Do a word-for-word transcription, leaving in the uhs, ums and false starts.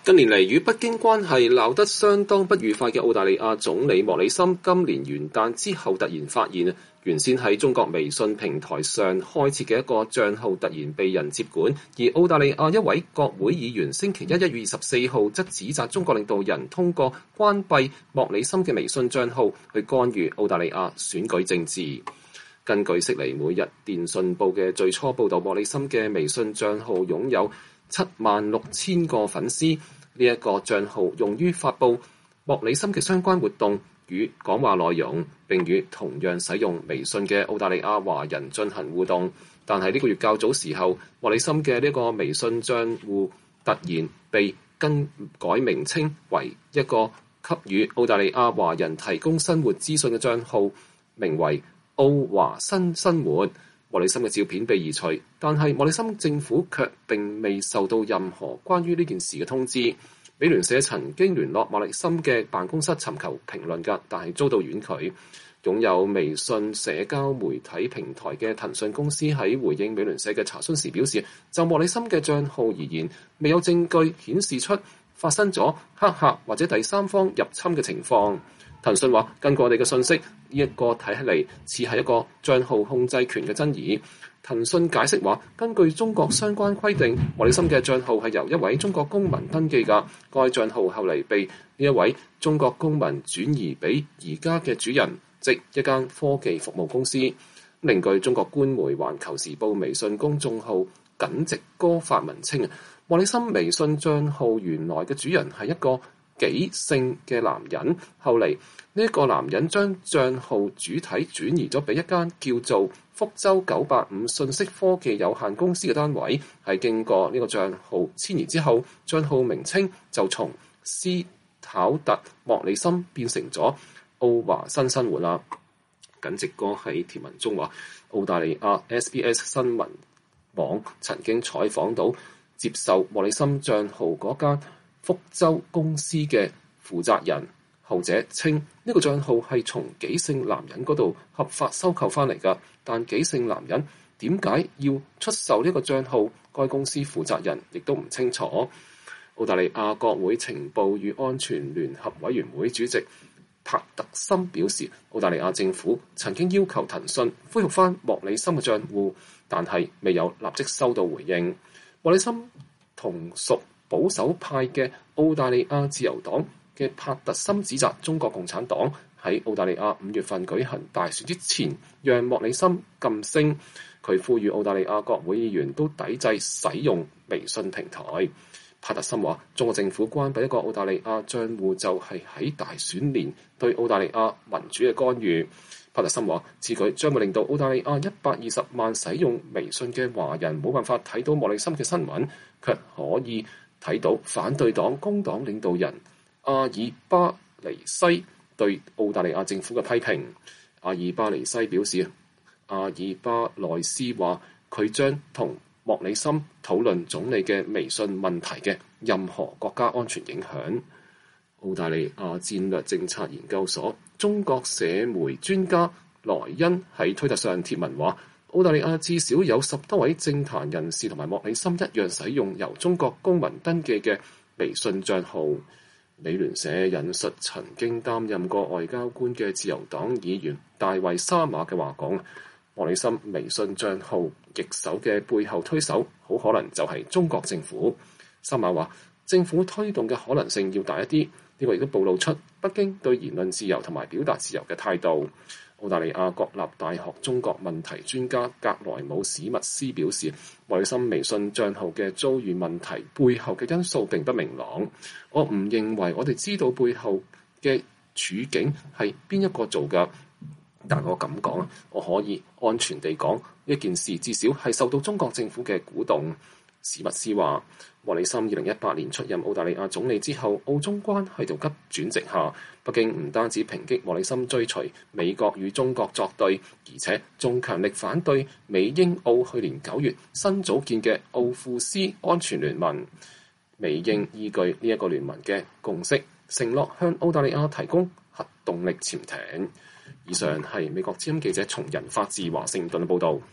近年嚟與北京關係鬧得相當不愉快嘅澳大利亞總理莫里森，今年元旦之後突然發現，原先喺中國微信平台上開設嘅一個帳號突然被人接管，而澳大利亞一位國會議員星期一一月二十四號則指責中國領導人通過關閉莫里森嘅微信帳號去干預澳大利亞選舉政治。根據悉尼每日電訊報嘅最初報導，莫里森嘅微信帳號擁有七萬六千個粉絲。呢一個帳號用於發布莫里森嘅相關活動與講話內容，並與同樣使用微信嘅澳大利亞華人進行互動。但係呢個月較早時候，莫里森嘅呢個微信帳戶突然被更改名稱為一個給予澳大利亞華人提供生活資訊嘅帳號，名為澳華新生活。莫里森嘅照片被移除，但係莫里森政府卻並未受到任何關於呢件事嘅通知。美聯社曾經聯絡莫里森嘅辦公室尋求評論㗎，但係遭到婉拒。擁有微信社交媒體平台嘅騰訊公司喺回應美聯社嘅查詢時表示，就莫里森嘅帳號而言，未有證據顯示出發生咗黑客或者第三方入侵嘅情況。騰訊話：根據我哋嘅信息，呢、這、一個睇起嚟似係一個帳號控制權嘅爭議。騰訊解釋話，根據中國相關規定，莫里森嘅帳號係由一位中國公民登記㗎。該帳號後嚟被呢一位中國公民轉移俾而家嘅主人，即一間科技服務公司。另據中國官媒《環球時報》微信公眾號耿直哥發文稱，莫里森微信帳號原來嘅主人係一個幾姓嘅男人，後嚟呢一個男人將帳號主體轉移咗俾一間叫做福州九八五信息科技有限公司嘅單位，係經過呢個帳號遷移之後，帳號名稱就從斯考特莫里森變成咗澳華新生活啦。耿直哥喺貼文中話，澳大利亞 S B S 新聞網曾經採訪到接受莫里森帳號嗰間福州公司嘅負責人，後者稱呢個帳號係從幾姓男人嗰度合法收購翻嚟㗎，但幾姓男人點解要出售呢個帳號？該公司負責人亦都唔清楚。澳大利亞國會情報與安全聯合委員會主席帕特森表示，澳大利亞政府曾經要求騰訊恢復翻莫里森嘅帳戶，但係未有立即收到回應。莫里森同屬保守派嘅澳大利亞自由黨嘅帕特森指責中國共產黨喺澳大利亞五月份舉行大選之前，讓莫里森噤聲。佢呼籲澳大利亞國會議員都抵制使用微信平台。帕特森話：中國政府關閉一個澳大利亞帳戶就係喺大選年對澳大利亞民主嘅干預。帕特森話：此舉將會令到澳大利亞一百二十萬使用微信嘅華人冇辦法睇到莫里森嘅新聞，卻可以睇到反對黨工黨領導人阿爾巴尼西對澳大利亞政府嘅批評。阿爾巴尼西表示，阿爾巴內斯話佢將同莫里森討論總理嘅微信問題嘅任何國家安全影響。澳大利亞戰略政策研究所中國社媒專家萊恩喺推特上貼文話，澳大利亞至少有十多位政壇人士同埋莫里森一樣使用由中國公民登記嘅微信帳號。美聯社引述曾經擔任過外交官嘅自由黨議員大衛沙馬嘅話講，莫里森微信帳號易手嘅背後推手好可能就係中國政府。沙馬話，政府推動嘅可能性要大一啲，呢個亦都暴露出北京對言論自由同埋表達自由嘅態度。澳大利亞國立大學中國問題專家格萊姆史密斯表示，莫里森微信帳號嘅遭遇問題背後嘅因素並不明朗。我唔認為我哋知道背後嘅處境係邊一個做㗎，但我咁講啊，我可以安全地講，呢件事至少係受到中國政府嘅鼓動。史密斯話，莫里森二零一八年出任澳大利亞總理之後，澳中關係度急轉直下。北京唔單止抨擊莫里森追隨美國與中國作對，而且仲強力反對美英澳去年九月新組建嘅奧庫斯安全聯盟。美英依據呢一個聯盟嘅共識，承諾向澳大利亞提供核動力潛艇。以上係美國之音記者從人法治華盛頓嘅報導。